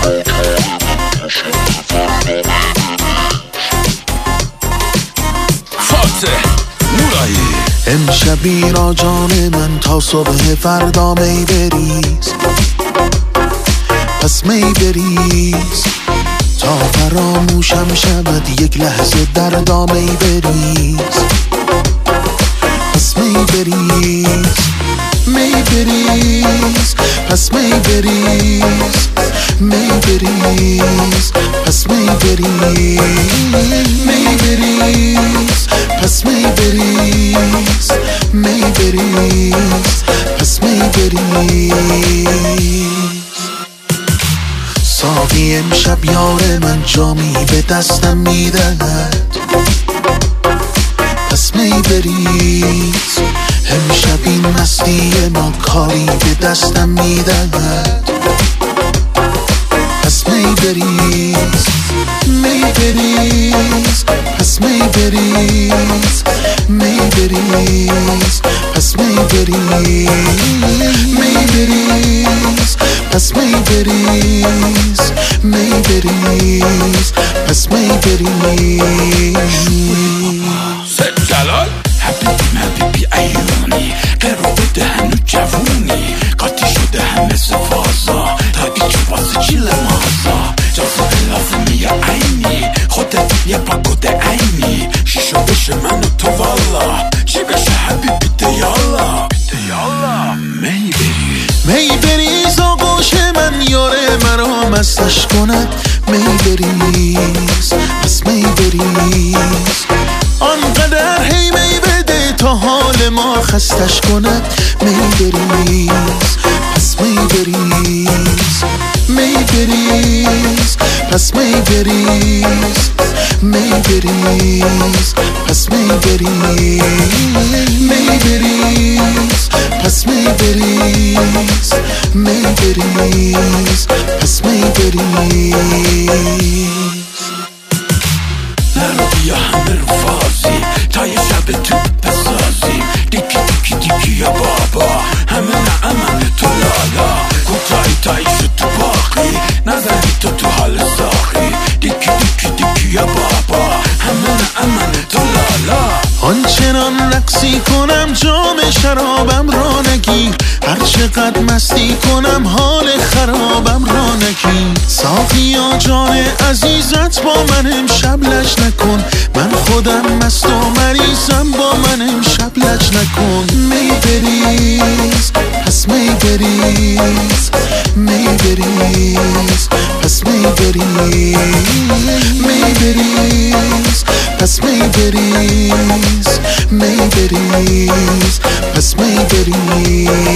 امشب اینا جان من تا صبح فردا می بریز، پس می بریز تا فراموشم شود یک لحظه دردا می بریز، پس می بریز، می بریز، پس می بریز، می بریز، پس می بریز، می بریز، پس می بریز، می بریز، پس می بریز. ساقی امشب یار من جامی به دستم میدهد، پس می بریز. امشب این مستی ما کاری به دستم میدهد، پس می بریز، می بریز، پس می بریز، می بریز، پس می بریز، می بریز، پس می بریز، می بریز، پس می بریز. سید جلال حبیبی ایونی قرار بده هنو جوونی قاطی شده همه سفازا تا ایچ واسه چیل مازا جازه لازمی یا عینی خودت یه پاکوده عینی شیشو بشه منو تو والا چی بشه حبیبی دیالا می بریز، می بریز آغوش من یاره مرا مستش کند، می بریز، پس می بریز. آنقدر هی می بده تا حال ما خستش کند، می بریز، پس می بریز، می بریز، پس می بریز، می بریز، پس می بریز، می بریز، پس می بریز، می بریز، پس می بریز. نرو بیا همه رو فازی تا یه شب تو بسازیم دیکی دیکی دیکی یا بابا همه نعمن تو لالا کوتاهی تایی شد تو باقی نزنی تو حال ساخی دیکی دیکی دیکی یا بابا همه نعمن تو لالا. آنچنان رقصی کنم جام شرابم را نگیر، هر چقدر مستی کنم حال خرابم را نگیر. ساقیا جان عزیزت با من امشب لج نکن، من خودم مست و مریضم با من امشب لج نکن. می بریز، پس می بریز، می بریز، پس می بریز، می بریز، پس می بریز، می بریز، پس می بریز.